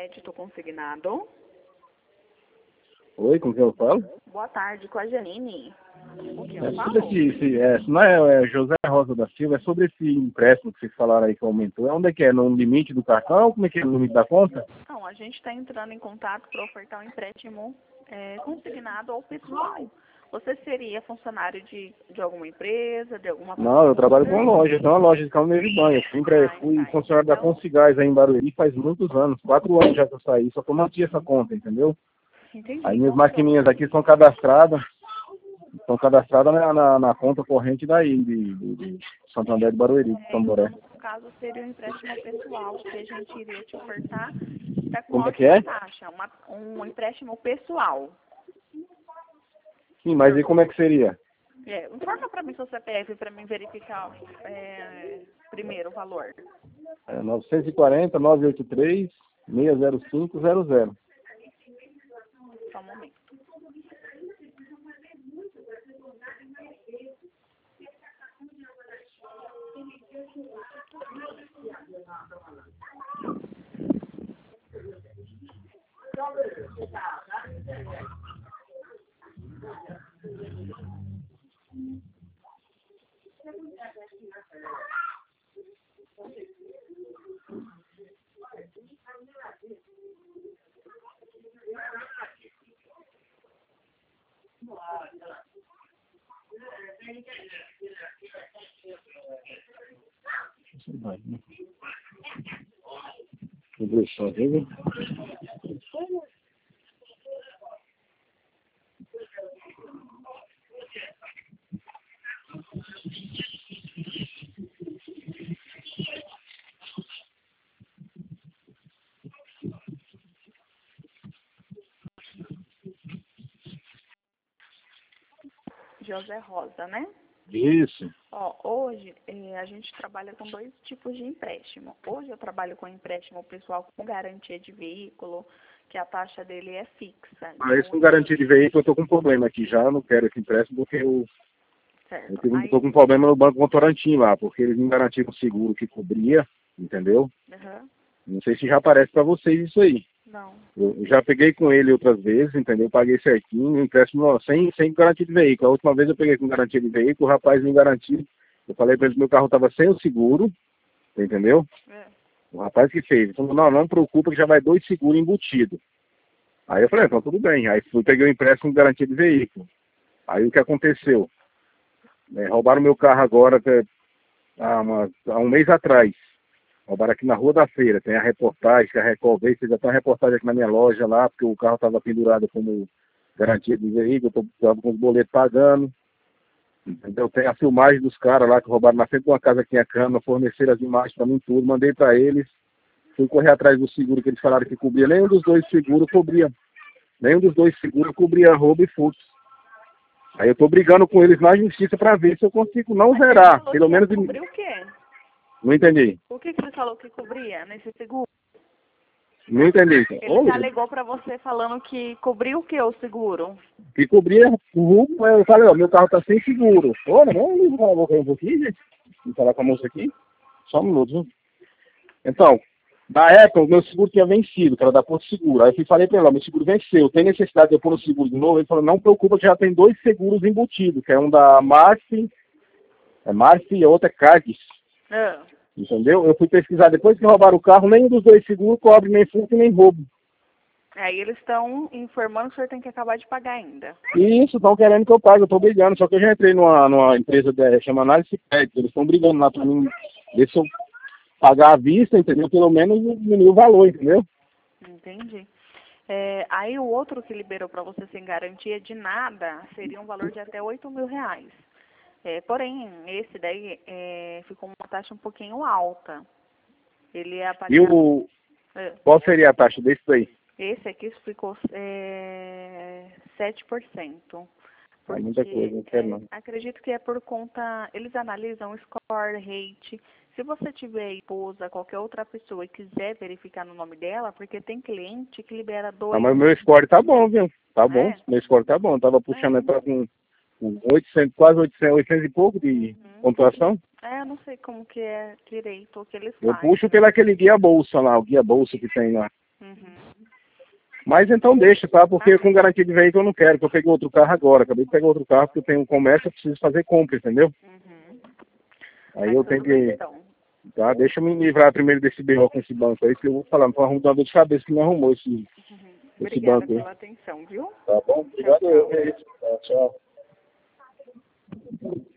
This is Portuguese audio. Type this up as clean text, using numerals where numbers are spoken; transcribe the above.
crédito consignado. Oi, com quem eu falo? Boa tarde, com a Janine. Com quem eu É falo? sobre não é José Rosa da Silva, é sobre esse empréstimo que vocês falaram aí que aumentou. Onde é que é? No limite do cartão? Como é que é no limite da conta? Não, a gente está entrando em contato para ofertar um empréstimo consignado ao pessoal. Você seria funcionário de alguma empresa, de alguma Não, eu trabalho com cultura? uma loja, tem uma loja de calmeiro e banho. Fui funcionário da Então, Consigás aí em Barueri faz muitos anos, 4 anos já que eu saí, só que eu mantive essa conta, entendeu? entendi. Aí minhas Qual que é o maquininhas nome? aqui são cadastradas na conta corrente daí, de Santander de Barueri, Então, Tamboré. no caso, seria um empréstimo pessoal que a gente iria te ofertar. Está com Como é que ótima é? taxa, um empréstimo pessoal. Sim, mas e como é que seria? Informa para mim seu CPF para mim verificar primeiro o valor. 940 983 60500. Só um momento. José Rosa, né? Isso. Ó, hoje a gente trabalha com dois tipos de empréstimo. Hoje eu trabalho com empréstimo pessoal com garantia de veículo, que a taxa dele é fixa. Esse com garantia de veículo, eu tô com um problema aqui já, não quero esse empréstimo porque Certo. tô com um problema no Banco Votorantim lá, porque eles me garantiram um seguro que cobria, entendeu? Uhum. Não sei se já aparece para vocês isso aí. Não. Eu já peguei com ele outras vezes, entendeu? Paguei certinho, empréstimo sem garantia de veículo. A última vez eu peguei com garantia de veículo, o rapaz me garantiu. Eu falei para ele que meu carro estava sem o seguro, entendeu? O rapaz que fez. Ele falou, não preocupa que já vai 2 seguros embutidos. Aí eu falei, então tudo bem. Aí peguei o empréstimo com garantia de veículo. Aí o que aconteceu? Roubaram meu carro agora há um mês atrás. Roubaram aqui na Rua da Feira. Tem a reportagem, que a Record veio, fez até uma reportagem aqui na minha loja lá, porque o carro estava pendurado como garantia de veículo, eu estava com os boletos pagando. Entendeu? Tem a filmagem dos caras lá que roubaram na frente de uma casa que tinha cama, forneceram as imagens para mim tudo, mandei para eles. Fui correr atrás do seguro que eles falaram que cobria. Nenhum dos dois seguros cobria roubo e furto. Aí eu tô brigando com eles na justiça para ver se eu consigo não zerar. Pelo menos. Cobriu o quê? Não entendi. O que ele falou que cobria nesse seguro? Não entendi. Ele já ligou pra você falando que cobriu o que o seguro? Que cobria o roubo, eu falei, meu carro tá sem seguro. Olha, vamos falar um pouquinho, gente. Vamos falar com a moça aqui. Só um minuto, viu? Então, na época, o meu seguro tinha vencido, que era da Porto Seguro. Aí eu falei pra ela, meu seguro venceu, tem necessidade de eu pôr no seguro de novo? Ele falou, não preocupa que já tem 2 seguros embutidos, que é um da Marfi e a outra é Cagis. Entendeu? Eu fui pesquisar, depois que roubaram o carro, nenhum dos 2 seguros cobre nem furto nem roubo. Aí eles estão informando que o senhor tem que acabar de pagar ainda. Isso, estão querendo que eu pague, eu estou brigando, só que eu já entrei numa empresa chama Análise Crédito, eles estão brigando lá para mim, ver se eu pagar à vista, entendeu? Pelo menos diminuir o valor, entendeu? Entendi. Aí o outro que liberou para você sem garantia de nada seria um valor de até R$8.000. Porém, esse daí ficou uma taxa um pouquinho alta. Ele é E qual seria a taxa desse daí? Esse aqui ficou 7%. É muita coisa, não quero não. Acredito que é por conta, eles analisam score, rate. Se você tiver esposa, qualquer outra pessoa e quiser verificar no nome dela, porque tem cliente que libera 2. Mas o meu score tá bom, viu? Tá bom, meu score tá bom. Eu tava puxando com 800, quase 800 e pouco de pontuação. Eu não sei como que é direito o que eles Eu fazem. puxo pelo aquele guia bolsa lá, o guia bolsa que tem lá. Mas então deixa, tá? Porque com garantia de veículo eu não quero, porque eu peguei outro carro agora. Acabei de pegar outro carro porque eu tenho um comércio, eu preciso fazer compra, entendeu? Uhum. Aí Mas eu tenho tudo bem, que... então. Tá? Deixa eu me livrar primeiro desse BO com esse banco aí, que eu vou falar, não foi uma dor de cabeça que me arrumou esse Obrigada banco aí. pela atenção, viu? Tá bom? Tchau, Obrigado, tchau. é isso. Tá, tchau.